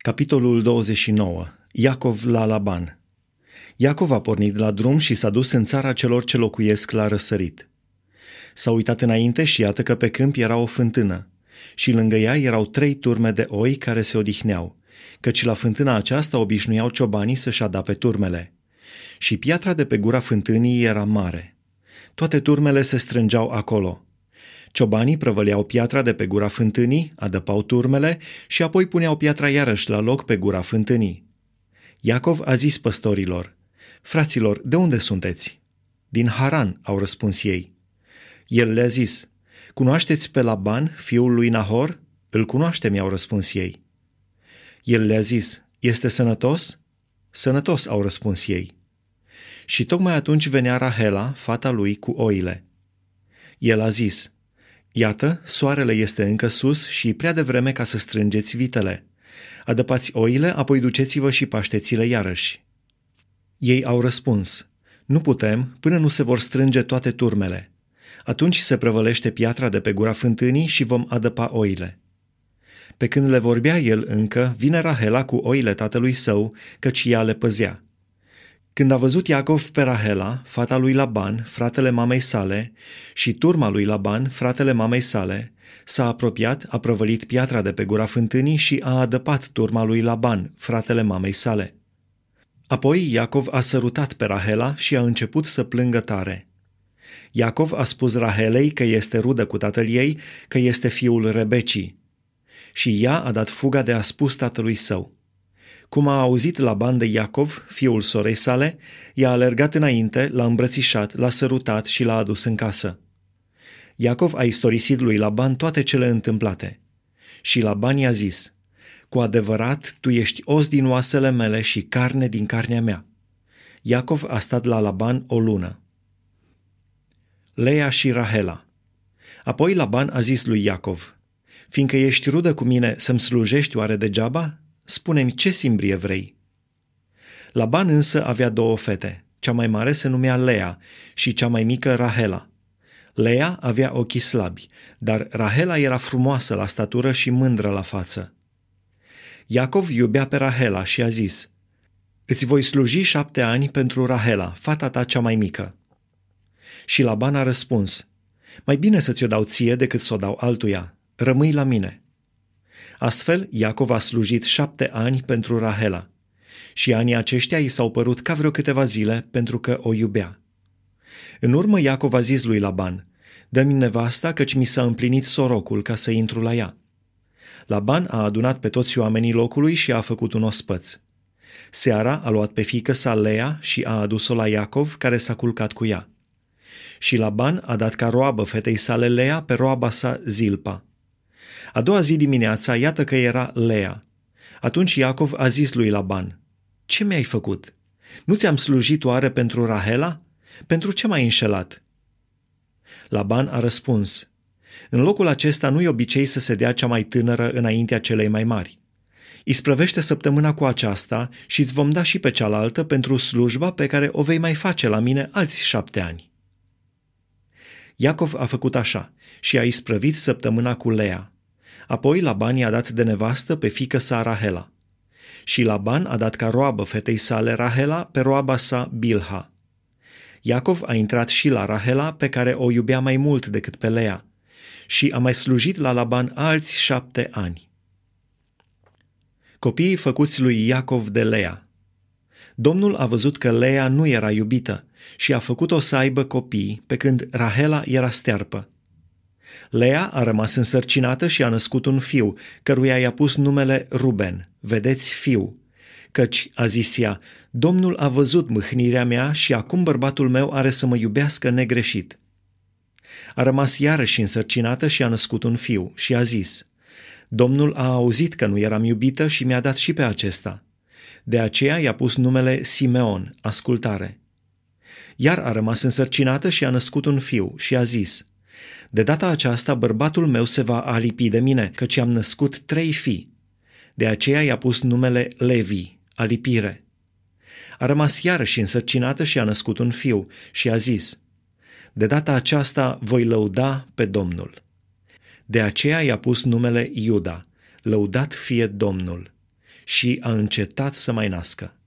Capitolul 29. Iacov la Laban. Iacov a pornit la drum și s-a dus în țara celor ce locuiesc la răsărit. S-a uitat înainte și iată că pe câmp era o fântână și lângă ea erau 3 turme de oi care se odihneau, căci la fântâna aceasta obișnuiau ciobanii să-și adape turmele. Și piatra de pe gura fântânii era mare. Toate turmele se strângeau acolo. Ciobanii prăvăleau piatra de pe gura fântânii, adăpau turmele și apoi puneau piatra iarăși la loc pe gura fântânii. Iacov a zis păstorilor: „Fraților, de unde sunteți?” „Din Haran,” au răspuns ei. El le-a zis: „Cunoașteți pe Laban, fiul lui Nahor?” „Îl cunoaștem,” i-au răspuns ei. El le-a zis: „Este sănătos?” „Sănătos,” au răspuns ei. Și tocmai atunci venea Rahela, fata lui, cu oile. El a zis: „Iată, soarele este încă sus și e prea devreme ca să strângeți vitele. Adăpați oile, apoi duceți-vă și pașteți-le iarăși.” Ei au răspuns: „Nu putem, până nu se vor strânge toate turmele. Atunci se prăvălește piatra de pe gura fântânii și vom adăpa oile.” Pe când le vorbea el încă, vine Rahela cu oile tatălui său, căci ea le păzea. Când a văzut Iacov pe Rahela, fata lui Laban, fratele mamei sale, și turma lui Laban, fratele mamei sale, s-a apropiat, a prăvălit piatra de pe gura fântânii și a adăpat turma lui Laban, fratele mamei sale. Apoi Iacov a sărutat pe Rahela și a început să plângă tare. Iacov a spus Rahelei că este rudă cu tatăl ei, că este fiul Rebecii. Și ea a dat fuga de a spus tatălui său. Cum a auzit Laban de Iacov, fiul sorei sale, i-a alergat înainte, l-a îmbrățișat, l-a sărutat și l-a adus în casă. Iacov a istorisit lui Laban toate cele întâmplate. Și Laban i-a zis: „Cu adevărat, tu ești os din oasele mele și carne din carnea mea.” Iacov a stat la Laban o lună. Lea și Rahela. Apoi Laban a zis lui Iacov: „Fiindcă ești rudă cu mine, să-mi slujești oare degeaba? Spune-mi, ce simbrie vrei?” Laban însă avea 2 fete. Cea mai mare se numea Lea și cea mai mică Rahela. Lea avea ochii slabi, dar Rahela era frumoasă la statură și mândră la față. Iacov iubea pe Rahela și a zis: „Îți voi sluji 7 ani pentru Rahela, fata ta cea mai mică.” Și Laban a răspuns: „Mai bine să ți-o dau ție decât să o dau altuia. Rămâi la mine.” Astfel, Iacov a slujit 7 ani pentru Rahela și anii aceștia i s-au părut ca vreo câteva zile pentru că o iubea. În urmă Iacov a zis lui Laban: „Dă-mi nevasta, căci mi s-a împlinit sorocul ca să intru la ea.” Laban a adunat pe toți oamenii locului și a făcut un ospăț. Seara a luat pe fiică sa Lea și a adus-o la Iacov, care s-a culcat cu ea. Și Laban a dat ca roabă fetei sale Lea pe roaba sa Zilpa. A doua zi dimineața, iată că era Lea. Atunci Iacov a zis lui Laban: „Ce mi-ai făcut? Nu ți-am slujit oare pentru Rahela? Pentru ce m-ai înșelat?” Laban a răspuns: „În locul acesta nu-i obicei să se dea cea mai tânără înaintea celei mai mari. Isprăvește săptămâna cu aceasta și îți vom da și pe cealaltă pentru slujba pe care o vei mai face la mine alți 7 ani.” Iacov a făcut așa și a isprăvit săptămâna cu Lea. Apoi Laban i-a dat de nevastă pe fiică sa Rahela. Și Laban a dat ca roabă fetei sale Rahela pe roaba sa Bilha. Iacov a intrat și la Rahela, pe care o iubea mai mult decât pe Lea, și a mai slujit la Laban alți 7 ani. Copiii făcuți lui Iacov de Lea. Domnul a văzut că Lea nu era iubită și a făcut-o să aibă copii, pe când Rahela era stearpă. Lea a rămas însărcinată și a născut un fiu, căruia i-a pus numele Ruben, vedeți, fiu, căci, a zis ea, „Domnul a văzut mâhnirea mea și acum bărbatul meu are să mă iubească negreșit.” A rămas iarăși însărcinată și a născut un fiu și a zis: „Domnul a auzit că nu eram iubită și mi-a dat și pe acesta.” De aceea i-a pus numele Simeon, ascultare. Iar a rămas însărcinată și a născut un fiu și a zis: „De data aceasta bărbatul meu se va alipi de mine, căci am născut 3 fii.” De aceea i-a pus numele Levi, alipire. A rămas iarăși însărcinată și a născut un fiu și a zis: „De data aceasta voi lăuda pe Domnul.” De aceea i-a pus numele Iuda, lăudat fie Domnul. și a încetat să mai nască.